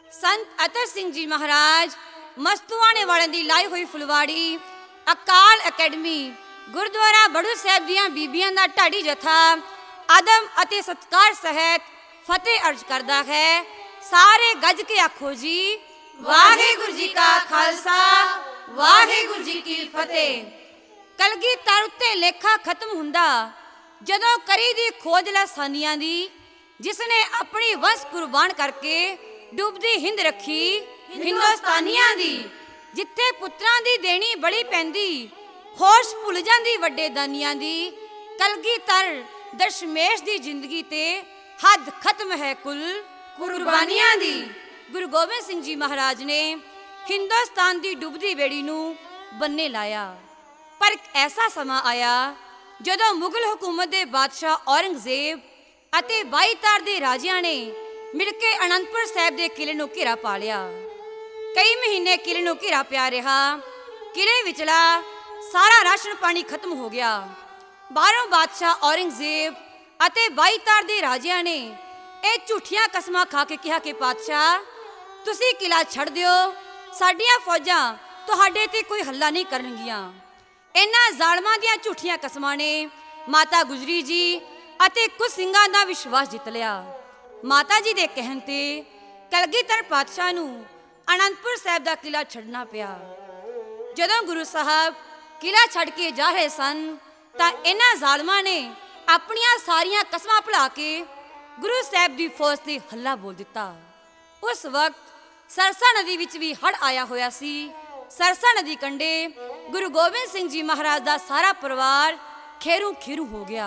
संत अतर सिंह जी महाराज मस्तूआने वाले दी लाई हुई फुलवाड़ी अकाल अकैडमी गुरुद्वारा बड़ू साहब दियां बीबियां दा ढाडी जथा आदम अते सत्कार सहित फतेह अर्ज करदा है। सारे गज के आखो जी वाहिगुरु जी का खालसा वाहिगुरु जी की फतेह। कलगीधर उत्ते लेखा खत्म हुंदा जदों करी दी खोज लसानियां दी, जिसने अपनी वंश कुर्बान करके डूबदी हिंद रखी हिंदुस्तानियां दी। जिथे पुत्रां दी देनी बड़ी पैंदी होश भुल जांदी वड्डे दानियां दी। कलगीधर दशमेश दी जिंदगी ते हद खत्म है कुल कुर्बानियां दी। गुरु गोबिंद सिंह जी महाराज ने हिंदुस्तान दी डुबदी बेड़ी नूं बन्ने लाया। पर एक ऐसा समा आया जदों मुगल हुकूमत दे बादशाह औरंगजेब अते 22 तार दे राजियां ने मिलके अनंदपुर साहिब दे किले नूं घेरा पा लिया। कई महीने किले नूं घेरा पिया रहा। किले विचला सारा राशन पानी खत्म हो गया। बाहरों बादशाह औरंगजेब अते 22 तार दे राजियां ने ਇਹ ਝੂਠੀਆਂ ਕਸਮਾਂ ਖਾ ਕੇ ਕਿਹਾ ਕਿ ਪਾਤਸ਼ਾਹ ਤੁਸੀਂ ਕਿਲਾ ਛੱਡ ਦਿਓ, ਸਾਡੀਆਂ ਫੌਜਾਂ ਤੁਹਾਡੇ ਤੇ ਕੋਈ ਹੱਲਾ ਨਹੀਂ ਕਰਨਗੀਆਂ। ਇਹਨਾਂ ਜ਼ਾਲਮਾਂ ਦੀਆਂ ਝੂਠੀਆਂ ਕਸਮਾਂ ਨੇ ਮਾਤਾ ਗੁਜਰੀ ਜੀ ਅਤੇ ਕੁਝ ਸਿੰਘਾਂ ਦਾ ਵਿਸ਼ਵਾਸ ਜਿੱਤ ਲਿਆ। ਮਾਤਾ ਜੀ ਦੇ ਕਹਿਣ ਤੇ ਕਲਗੀਧਰ ਪਾਤਸ਼ਾਹ ਨੂੰ ਅਨੰਦਪੁਰ ਸਾਹਿਬ ਦਾ ਕਿਲਾ ਛੱਡਣਾ ਪਿਆ। ਜਦੋਂ ਗੁਰੂ ਸਾਹਿਬ ਕਿਲਾ ਛੱਡ ਕੇ ਜਾ ਰਹੇ ਸਨ ਤਾਂ ਇਹਨਾਂ ਜ਼ਾਲਮਾਂ ਨੇ ਆਪਣੀਆਂ ਸਾਰੀਆਂ ਕਸਮਾਂ ਭੁਲਾ ਕੇ ਗੁਰੂ ਸਾਹਿਬ ਦੀ ਫੌਜ ਤੇ ਹੱਲਾ ਬੋਲ ਦਿੱਤਾ। ਉਸ ਵਕਤ ਸਰਸਾ ਨਦੀ ਵਿੱਚ ਵੀ ਹੜ੍ਹ ਆਇਆ ਹੋਇਆ ਸੀ। ਸਰਸਾ ਨਦੀ ਕੰਢੇ ਗੁਰੂ ਗੋਬਿੰਦ ਸਿੰਘ ਜੀ ਮਹਾਰਾਜ ਦਾ ਸਾਰਾ ਪਰਿਵਾਰ ਖੇਰੂ ਖੇਰੂ ਹੋ ਗਿਆ।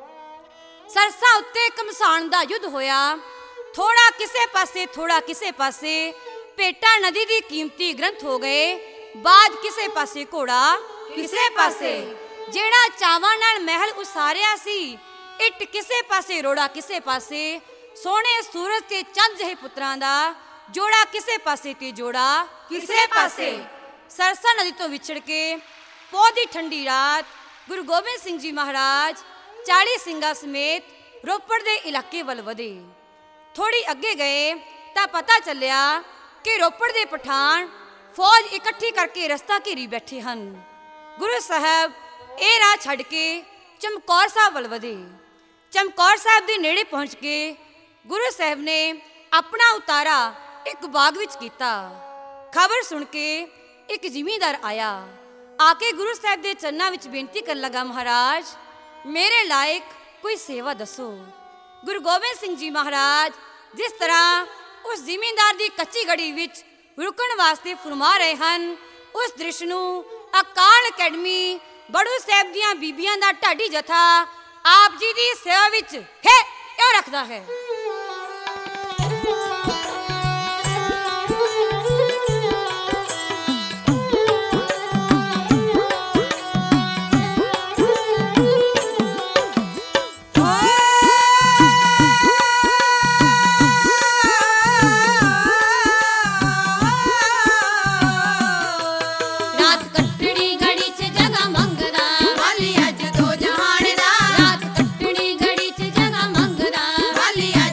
ਸਰਸਾ ਉੱਤੇ ਘਮਸਾਣ ਦਾ ਯੁੱਧ ਹੋਇਆ। ਥੋੜਾ ਕਿਸੇ ਪਾਸੇ ਥੋੜਾ ਕਿਸੇ ਪਾਸੇ ਭੇਟਾ ਨਦੀ ਦੀ ਕੀਮਤੀ ਗ੍ਰੰਥ ਹੋ ਗਏ। ਬਾਦ ਕਿਸੇ ਪਾਸੇ ਘੋੜਾ ਕਿਸੇ ਪਾਸੇ ਜਿਹੜਾ ਚਾਵਾਂ ਨਾਲ ਮਹਿਲ ਉਸਾਰਿਆ ਸੀ। ਇੱਟ ਕਿਸੇ ਪਾਸੇ ਰੋੜਾ ਕਿਸੇ ਪਾਸੇ ਸੋਹਣੇ ਸੂਰਜ ਤੇ ਚੰਦ ਜਿਹੇ ਪੁੱਤਰਾਂ ਦਾ ਜੋੜਾ ਕਿਸੇ ਪਾਸੇ ਤੇ ਜੋੜਾ ਕਿਸੇ ਪਾਸੇ। ਸਰਸਾ ਨਦੀ ਤੋਂ ਵਿਛੜ ਕੇ ਪੋਹ ਦੀ ਠੰਡੀ ਰਾਤ ਗੁਰੂ ਗੋਬਿੰਦ ਸਿੰਘ ਜੀ ਮਹਾਰਾਜ 40 ਸਿੰਘਾਂ ਸਮੇਤ ਰੋਪੜ ਦੇ ਇਲਾਕੇ ਵੱਲ ਵਧੇ। ਥੋੜੀ ਅੱਗੇ ਗਏ ਤਾਂ ਪਤਾ ਚੱਲਿਆ ਕਿ ਰੋਪੜ ਦੇ ਪਠਾਨ ਫੌਜ ਇਕੱਠੀ ਕਰਕੇ ਰਸਤਾ ਘੇਰੀ ਬੈਠੇ ਹਨ। ਗੁਰੂ ਸਾਹਿਬ ਇਹ ਰਾਹ ਛੱਡ ਕੇ ਚਮਕੌਰ ਸਾਹਿਬ ਵੱਲ ਵਧੇ। ਚਮਕੌਰ ਸਾਹਿਬ ਦੇ ਨੇੜੇ ਪਹੁੰਚ ਕੇ ਗੁਰੂ ਸਾਹਿਬ ਨੇ ਆਪਣਾ ਉਤਾਰਾ ਇੱਕ ਬਾਗ ਵਿੱਚ ਕੀਤਾ। ਖਬਰ ਸੁਣ ਕੇ ਇੱਕ ਜ਼ਿਮੀਂਦਾਰ ਆਇਆ। ਆ ਕੇ ਗੁਰੂ ਸਾਹਿਬ ਦੇ ਚਰਨਾਂ ਵਿੱਚ ਬੇਨਤੀ ਕਰਨ ਲੱਗਾ, ਮਹਾਰਾਜ ਮੇਰੇ ਲਾਇਕ ਕੋਈ ਸੇਵਾ ਦੱਸੋ। ਗੁਰੂ ਗੋਬਿੰਦ ਸਿੰਘ ਜੀ ਮਹਾਰਾਜ ਜਿਸ ਤਰ੍ਹਾਂ ਉਸ ਜ਼ਿਮੀਂਦਾਰ ਦੀ ਕੱਚੀ ਗੜੀ ਵਿੱਚ ਰੁਕਣ ਵਾਸਤੇ ਫਰਮਾ ਰਹੇ ਹਨ, ਉਸ ਦ੍ਰਿਸ਼ ਨੂੰ ਅਕਾਲ ਅਕੈਡਮੀ ਬੜੂ ਸਾਹਿਬ ਦੀਆਂ ਬੀਬੀਆਂ ਦਾ ਢਾਡੀ ਜਥਾ ਆਪ ਜੀ ਦੀ ਸੇਵਾ ਵਿੱਚ ਹੈ ਇਹ ਰੱਖਦਾ ਹੈ। ਵਾਲੀ ਅੱਜ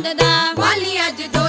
ਦਾ ਵਾਲੀ ਅੱਜ